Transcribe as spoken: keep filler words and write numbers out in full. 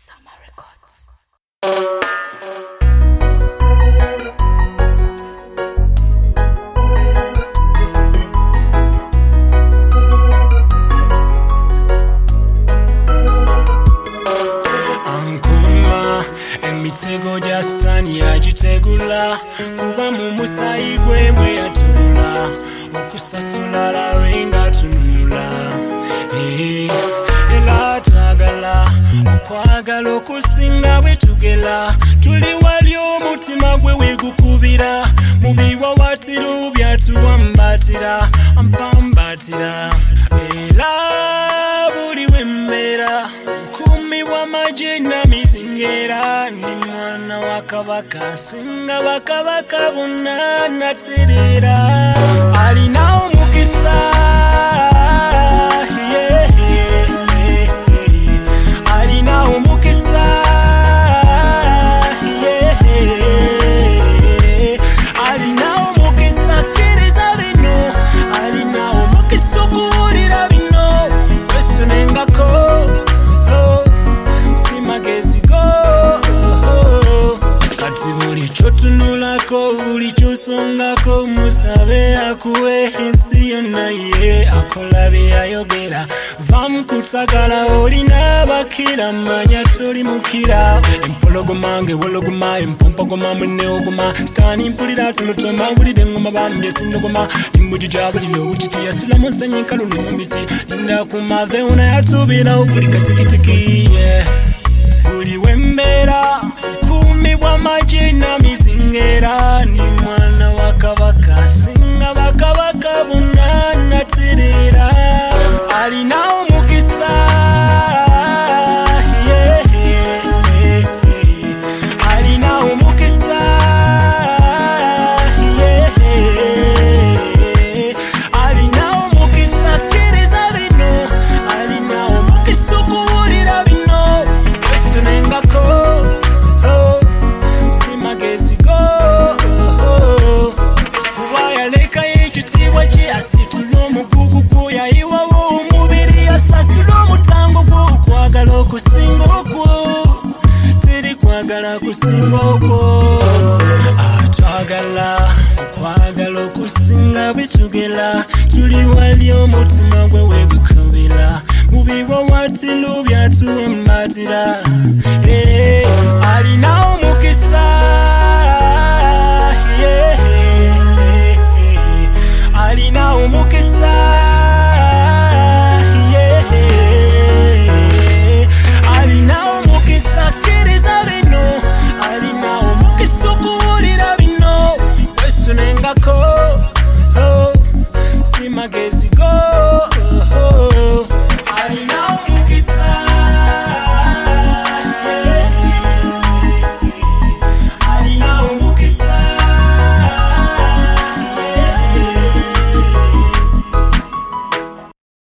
Summer Records. Ankuma emitego gya sitaani yagitegula kuba mu musaayi gwe bwe yatulula okusasula lawe nga tununula era twagala okwagala okusinga bwe tugera tuli wali omutima gwe wegukubira mu biwawatiro byatuwambatira ampambatira era buli wembeera nkumi w'amagye na mizingera ndi mwana wa kabaka singa bakabaka bonna naterera alina omukisa yeah, yeah, yeah. alina omukisa yeah, yeah. alina omukisa kkiriza bino alina omukisa okuwulira bino wesunengako kati buli kyotunulako buli kyosongako musabe akuwe ensi yonna ye akola bye yayogera vamu kutagala olina abakira manya toli mukira empologoma ngewologoma empompogoma mweneogoma sitaani mpulira tolotoma bulide engoma bambye sindogoma imbuji gyabulina obutiti yasula mu nsanyika luno mu miti linda ku maveuna yatubirawo buli katikitiki yeah. buli wembeera nkumi bw'amagye na mizingera ni mwana wa kabaka singa bakabaka bonna naterera alina omukisa yeah, yeah, yeah. alina omukisa yeah, yeah. alina omukisa kkiriza bino alina omukisa okuwulira bino wesunengako oh, si magezi go oh, kuba yalekayo ekitiibwa kye asitula omugugu gwo yayiwawo omubiri asasula omutango gwo okwagala okusinga okwo teri kwagala kusinga okwo atwagala okwagala okusinga bwe tugera tuli wali omutima gwe wegukubira mu biwawatiro byatuwambatira